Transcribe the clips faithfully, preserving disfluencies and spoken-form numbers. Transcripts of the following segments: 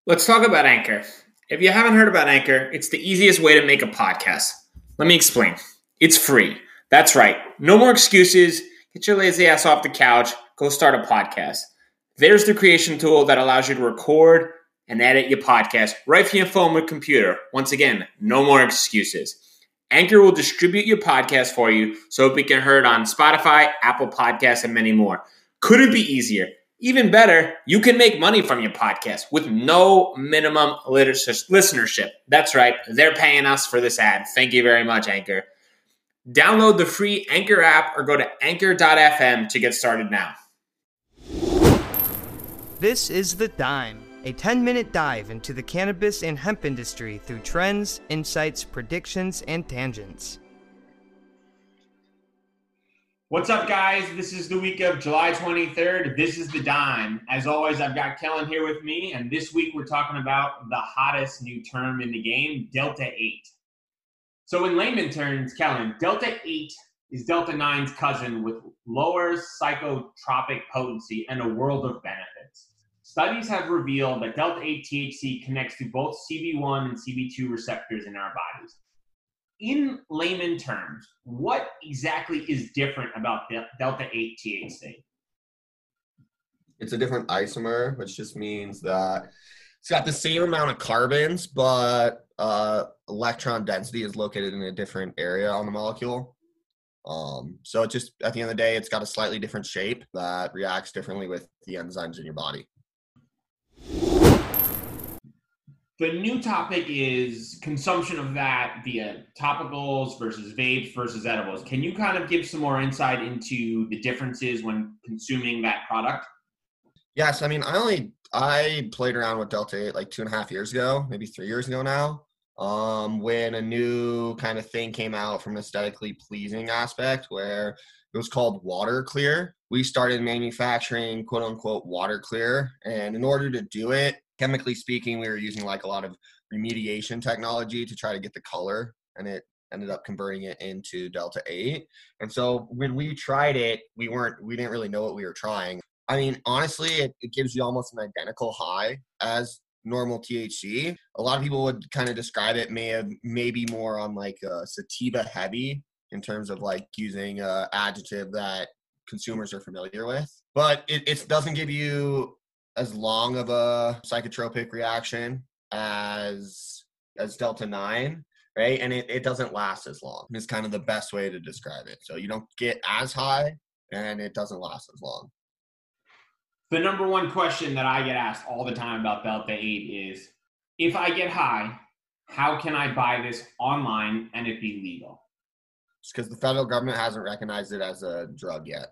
Let's talk about Anchor. If you haven't heard about Anchor, it's the easiest way to make a podcast. Let me explain. It's free. That's right. No more excuses. Get your lazy ass off the couch. Go start a podcast. There's the creation tool that allows you to record and edit your podcast right from your phone or computer. Once again, no more excuses. Anchor will distribute your podcast for you so it can be heard on Spotify, Apple Podcasts, and many more. Couldn't be easier. Even better, you can make money from your podcast with no minimum listenership. That's right. They're paying us for this ad. Thank you very much, Anchor. Download the free Anchor app or go to anchor dot f m to get started now. This is The Dime, a ten-minute dive into the cannabis and hemp industry through trends, insights, predictions, and tangents. What's up, guys? This is the week of July twenty-third. This is The Dime. As always, I've got Kellen here with me, and this week we're talking about the hottest new term in the game, Delta eight. So in layman terms, Kellen, Delta eight is Delta nine's cousin with lower psychotropic potency and a world of benefits. Studies have revealed that Delta eight T H C connects to both C B one and C B two receptors in our bodies. In layman terms, what exactly is different about Delta eight T H C? It's a different isomer, which just means that it's got the same amount of carbons, but uh, electron density is located in a different area on the molecule. Um, so it just, at the end of the day, it's got a slightly different shape that reacts differently with the enzymes in your body. The new topic is consumption of that via topicals versus vapes versus edibles. Can you kind of give some more insight into the differences when consuming that product? Yes, I mean, I only, I played around with Delta eight like two and a half years ago, maybe three years ago now, um, when a new kind of thing came out from an aesthetically pleasing aspect where it was called Water Clear. We started manufacturing quote unquote Water Clear, and in order to do it, chemically speaking, we were using like a lot of remediation technology to try to get the color, and it ended up converting it into Delta eight. And so when we tried it, we weren't, we didn't really know what we were trying. I mean, honestly, it, it gives you almost an identical high as normal T H C. A lot of people would kind of describe it may have maybe more on like a sativa heavy in terms of like using a adjective that consumers are familiar with, but it, it doesn't give you as long of a psychotropic reaction as as Delta nine, right? And it, it doesn't last as long. It's kind of the best way to describe it. So you don't get as high and it doesn't last as long. The number one question that I get asked all the time about Delta eight is, if I get high, how can I buy this online and it be legal? It's because the federal government hasn't recognized it as a drug yet.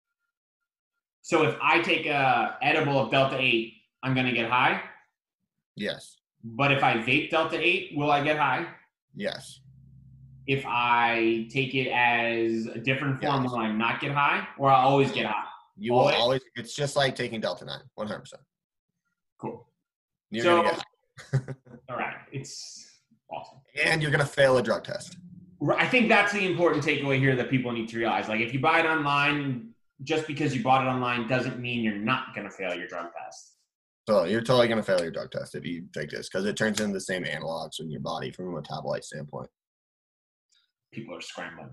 So if I take a edible of Delta eight, I'm going to get high? Yes. But if I vape Delta eight, will I get high? Yes. If I take it as a different form, Yes. will I not get high? Or I'll always get high? You always? will always, it's just like taking Delta nine, one hundred percent. Cool. You're so, going to get high. All right. It's awesome. And you're going to fail a drug test. I think that's the important takeaway here that people need to realize. Like, if you buy it online, just because you bought it online doesn't mean you're not going to fail your drug test. So you're totally going to fail your drug test if you take this, because it turns into the same analogs in your body from a metabolite standpoint. People are scrambling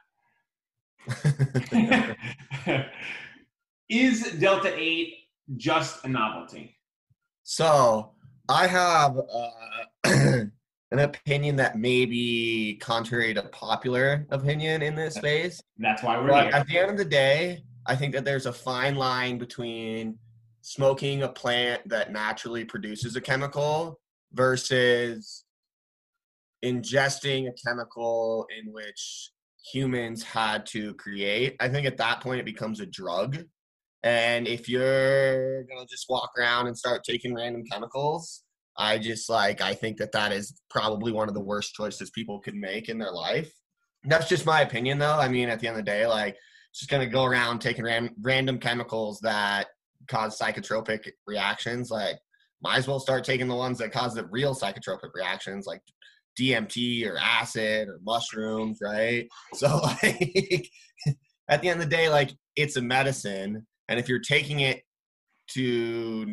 right now. Is Delta eight just a novelty? So I have uh, an opinion that may be contrary to popular opinion in this space. That's why we're but here. At the end of the day, I think that there's a fine line between smoking a plant that naturally produces a chemical versus ingesting a chemical in which humans had to create. I think at that point it becomes a drug. And if you're going to just walk around and start taking random chemicals, I just like, I think that that is probably one of the worst choices people could make in their life. That's just my opinion though. I mean, at the end of the day, like, just going to go around taking ran- random chemicals that cause psychotropic reactions. Like, might as well start taking the ones that cause the real psychotropic reactions, like D M T or acid or mushrooms, right? So, like, at the end of the day, like, it's a medicine. And if you're taking it to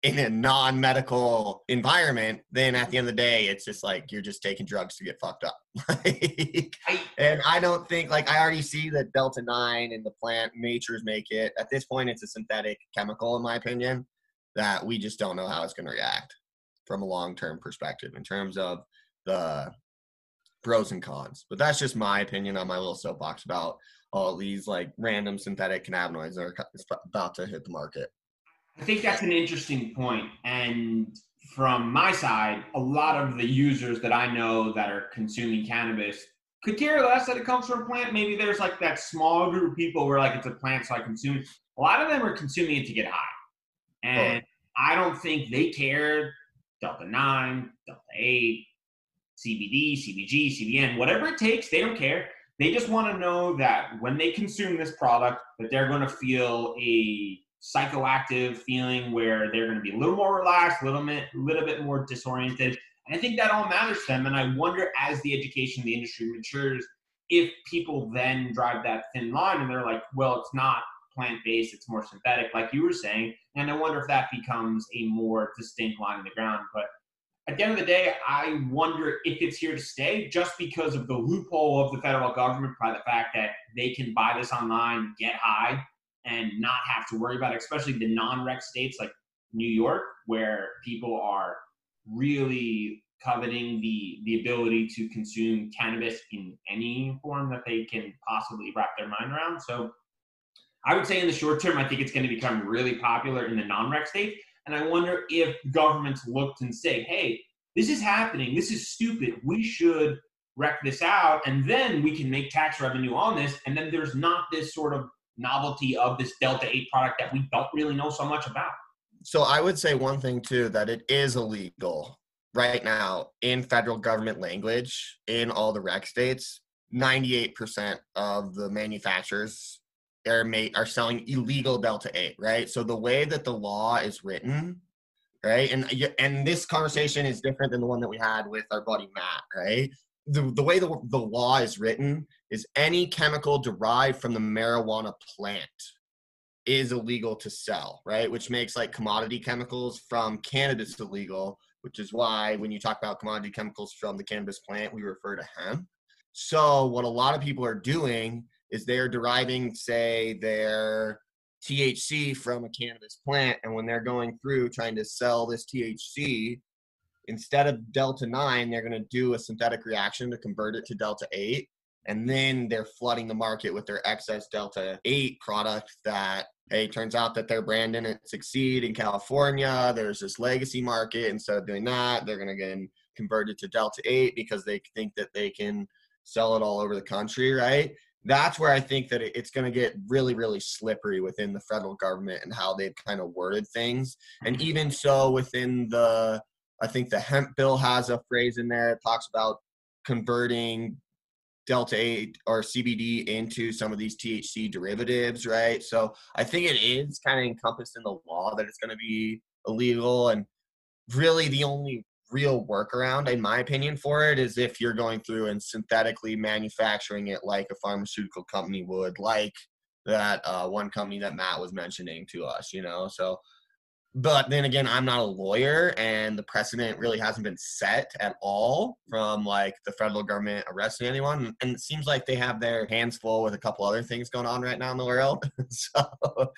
in a non-medical environment, then at the end of the day, it's just like you're just taking drugs to get fucked up. Like, and I don't think, like, I already see that Delta nine in the plant natures make it. At this point, it's a synthetic chemical, in my opinion, that we just don't know how it's going to react from a long-term perspective in terms of the pros and cons. But that's just my opinion on my little soapbox about all these like random synthetic cannabinoids that are about to hit the market. I think that's an interesting point. And from my side, a lot of the users that I know that are consuming cannabis could care less that it comes from a plant. Maybe there's like that small group of people where like it's a plant, so I consume it. A lot of them are consuming it to get high. And oh. I don't think they care Delta nine, Delta eight, C B D, C B G, C B N, whatever it takes, they don't care. They just want to know that when they consume this product, that they're going to feel a psychoactive feeling where they're going to be a little more relaxed, a little bit, little bit more disoriented. And I think that all matters to them. And I wonder, as the education of the industry matures, if people then drive that thin line and they're like, well, it's not plant-based, it's more synthetic, like you were saying. And I wonder if that becomes a more distinct line in the ground. But at the end of the day, I wonder if it's here to stay just because of the loophole of the federal government by the fact that they can buy this online, get high, and not have to worry about it, especially the non-rec states like New York, where people are really coveting the, the ability to consume cannabis in any form that they can possibly wrap their mind around. So I would say in the short term, I think it's going to become really popular in the non-rec states. And I wonder if governments looked and say, hey, this is happening. This is stupid. We should wreck this out. And then we can make tax revenue on this. And then there's not this sort of novelty of this Delta eight product that we don't really know so much about. So I would say one thing too, that it is illegal right now in federal government language in all the rec states. ninety-eight percent of the manufacturers are made, are selling illegal Delta eight, right? So the way that the law is written, right? And and this conversation is different than the one that we had with our buddy Matt, right? The, the way the, the law is written is any chemical derived from the marijuana plant is illegal to sell, right? Which makes like commodity chemicals from cannabis illegal, which is why when you talk about commodity chemicals from the cannabis plant, we refer to hemp. So what a lot of people are doing is they're deriving, say, their T H C from a cannabis plant, and when they're going through trying to sell this T H C, instead of Delta nine, they're going to do a synthetic reaction to convert it to Delta eight, and then they're flooding the market with their excess Delta eight product that, hey, turns out that their brand didn't succeed in California. There's this legacy market. Instead of doing that, they're going to get converted to Delta eight because they think that they can sell it all over the country, right? That's where I think that it's going to get really, really slippery within the federal government and how they've kind of worded things. And even so within the, I think the hemp bill has a phrase in there that talks about converting Delta eight or C B D into some of these T H C derivatives, right? So I think it is kind of encompassed in the law that it's going to be illegal. And really the only real workaround, in my opinion, for it is if you're going through and synthetically manufacturing it like a pharmaceutical company would, like that uh, one company that Matt was mentioning to us, you know? So, but then again, I'm not a lawyer, and the precedent really hasn't been set at all from like the federal government arresting anyone. And it seems like they have their hands full with a couple other things going on right now in the world. So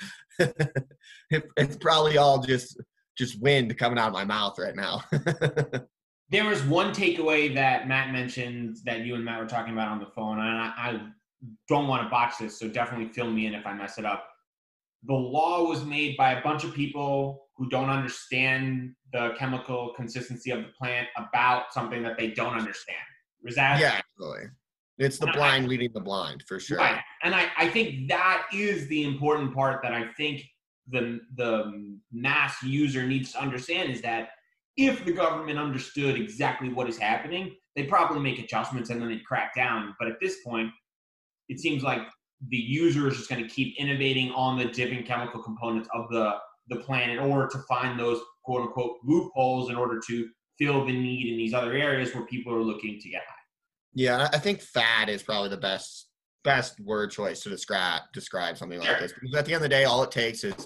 it, it's probably all just just wind coming out of my mouth right now. There was one takeaway that Matt mentioned that you and Matt were talking about on the phone, and I, I don't want to botch this, so definitely fill me in if I mess it up. The law was made by a bunch of people who don't understand the chemical consistency of the plant about something that they don't understand. Was that? Yeah, absolutely. It's the blind I, leading the blind, for sure. Right. And I, I think that is the important part that I think the the mass user needs to understand, is that if the government understood exactly what is happening, they'd probably make adjustments and then they'd crack down. But at this point, it seems like the user is just going to keep innovating on the different chemical components of the, the plant in order to find those quote unquote loopholes in order to fill the need in these other areas where people are looking to get high. Yeah, I think fad is probably the best best word choice to describe describe something like Sure. this. Because at the end of the day, all it takes is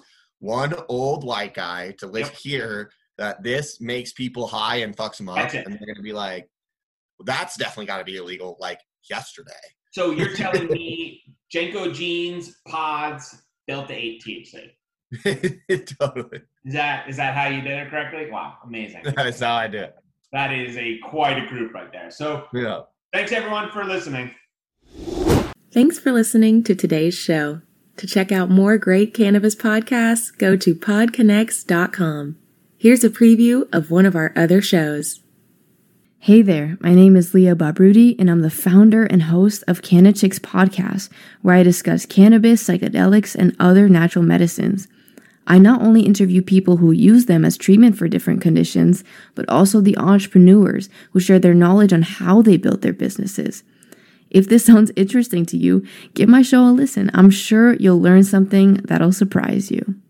one old white guy to live Yep. here that this makes people high and fucks them up. That's it. And they're going to be like, well, that's definitely got to be illegal like yesterday. So you're telling me Jenko jeans, pods, Delta eight T H C. Totally. Is that is that how you did it correctly? Wow, amazing. That's how I do it. That is a quite a group right there. So Yeah. thanks everyone for listening. Thanks for listening to today's show. To check out more great cannabis podcasts, go to pod connects dot com. Here's a preview of one of our other shows. Hey there, my name is Leah Babrudi, and I'm the founder and host of CannaChicks Podcast, where I discuss cannabis, psychedelics, and other natural medicines. I not only interview people who use them as treatment for different conditions, but also the entrepreneurs who share their knowledge on how they built their businesses. If this sounds interesting to you, give my show a listen. I'm sure you'll learn something that'll surprise you.